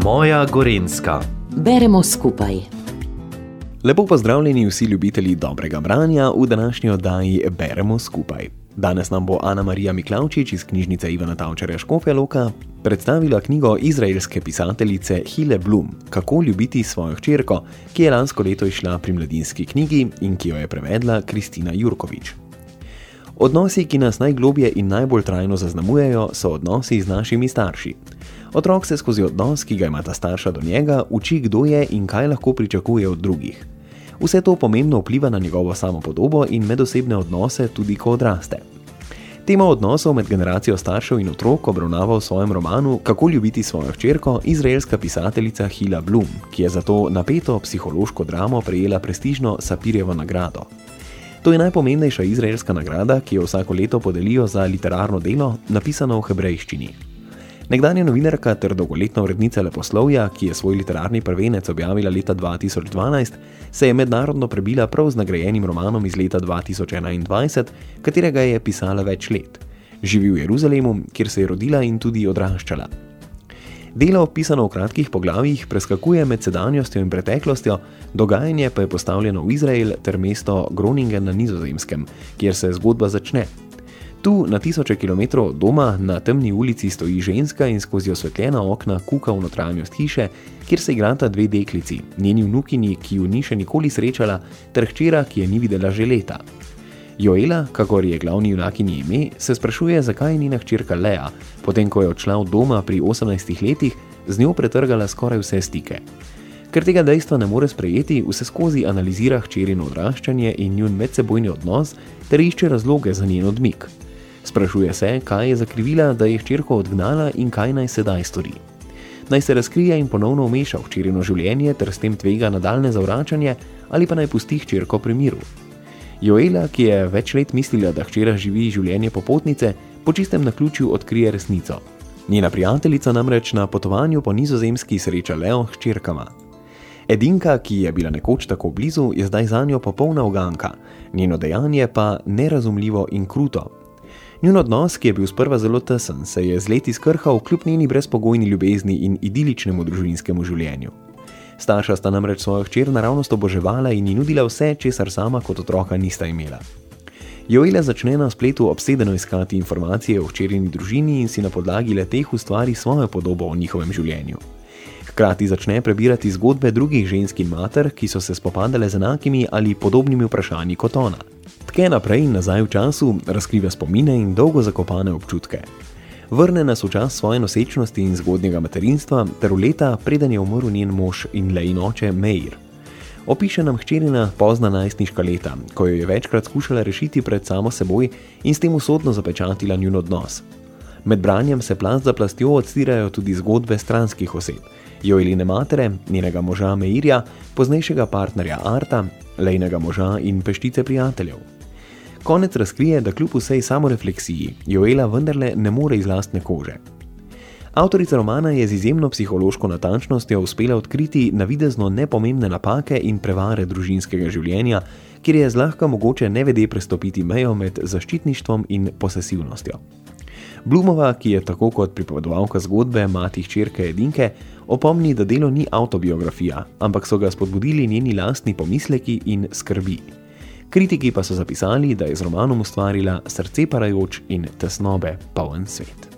Moja Gorenjska. Beremo skupaj. Lepo pozdravljeni vsi ljubitelji dobrega branja v današnji oddaji Beremo skupaj. Danes nam bo Ana Marija Miklavčič iz knjižnice Ivana Tavčarja Škofja Loka predstavila knjigo izraelske pisateljice Hile Blum Kako ljubiti svojo hčerko, ki je lansko leto izšla pri Mladinski knjigi in ki jo je prevedla Kristina Jurkovič. Odnosi, ki nas najglobje in najbolj trajno zaznamujejo, so odnosi z našimi starši. Otrok se skozi odnos, ki ga imata starša do njega, uči, kdo je in kaj lahko pričakuje od drugih. Vse to pomembno vpliva na njegovo samopodobo in medosebne odnose tudi, ko odraste. Tema odnosov med generacijo staršev in otrok obravnava v svojem romanu Kako ljubiti svojo hčerko izraelska pisateljica Hila Blum, ki je za to napeto psihološko dramo prejela prestižno Sapirjevo nagrado. To je najpomembnejša izraelska nagrada, ki jo vsako leto podelijo za literarno delo, napisano v hebrejščini. Nekdanja novinarka ter dolgoletna urednica leposlovja, ki je svoj literarni prvenec objavila leta 2012, se je mednarodno prebila prav z nagrajenim romanom iz leta 2021, katerega je pisala več let. Živi v Jeruzalemu, kjer se je rodila in tudi odraščala. Delo, pisano v kratkih poglavjih, preskakuje med sedanjostjo in preteklostjo, dogajanje pa je postavljeno v Izrael ter mesto Groningen na Nizozemskem, kjer se zgodba začne. Tu, na tisoče kilometrov od doma, na temni ulici stoji ženska in skozi osvetljena okna kuka v notranjost hiše, kjer se igrata dve deklici, njeni vnukinji, ki ju ni še nikoli srečala, ter hčera, ki je ni videla že leta. Joela, kakor je glavni junakinji ime, se sprašuje, zakaj je njena hčerka Lea, potem ko je odšla od doma pri 18 letih, z njo pretrgala skoraj vse stike. Ker tega dejstva ne more sprejeti, vseskozi analizira hčerino odraščanje in njun medsebojni odnos ter išče razloge za njen odmik. Sprašuje se, kaj je zakrivila, da je hčerko odgnala in kaj naj sedaj stori. Naj se razkrije in ponovno vmeša v hčerino življenje ter s tem tvega nadaljnje zavračanje ali pa naj pusti hčerko pri miru. Joela, ki je več let mislila, da hčera živi življenje popotnice, po čistem naključju odkrije resnico. Njena prijateljica namreč na potovanju po Nizozemski sreča Leo s hčerkama. Edinka, ki je bila nekoč tako blizu, je zdaj zanjo popolna uganka, njeno dejanje pa nerazumljivo in kruto. Njun odnos, ki je bil sprva zelo tesen, se je z leti skrhal kljub njeni brezpogojni ljubezni in idiličnemu družinskemu življenju. Starša sta namreč svojo hčer naravnost oboževala in ji nudila vse, česar sama kot otroka nista imela. Joela začne na spletu obsedeno iskati informacije o hčerini družini in si na podlagi le-teh ustvari svojo podobo o njihovem življenju. Hkrati začne prebirati zgodbe drugih žensk in mater, ki so se spopadale z enakimi ali podobnimi vprašanji kot ona. Tke naprej in nazaj v času, razkriva spomine in dolgo zakopane občutke. Vrne nas v čas svoje nosečnosti in zgodnjega materinstva ter v leta, preden je umrl njen mož in Lein oče Meir. Opiše nam hčerina pozna najstniška leta, ko jo je večkrat skušala rešiti pred samo seboj in s tem usodno zapečatila njun odnos. Med branjem se plast za plastjo odstirajo tudi zgodbe stranskih oseb, Joeline matere, njenega moža Meirja, poznejšega partnerja Arta, Leinega moža in peštice prijateljev. Konec razkrije, da kljub vsej samorefleksiji Joela vendarle ne more iz lastne kože. Avtorica romana je z izjemno psihološko natančnostjo uspela odkriti navidezno nepomembne napake in prevare družinskega življenja, kjer je zlahka mogoče nevede prestopiti mejo med zaščitništvom in posesivnostjo. Blumova, ki je tako kot pripovedovalka zgodbe mati hčerke Edinke, opomni, da delo ni avtobiografija, ampak so ga spodbudili njeni lastni pomisleki in skrbi. Kritiki pa so zapisali, da je z romanom ustvarila srce parajoč in tesnobe poln svet.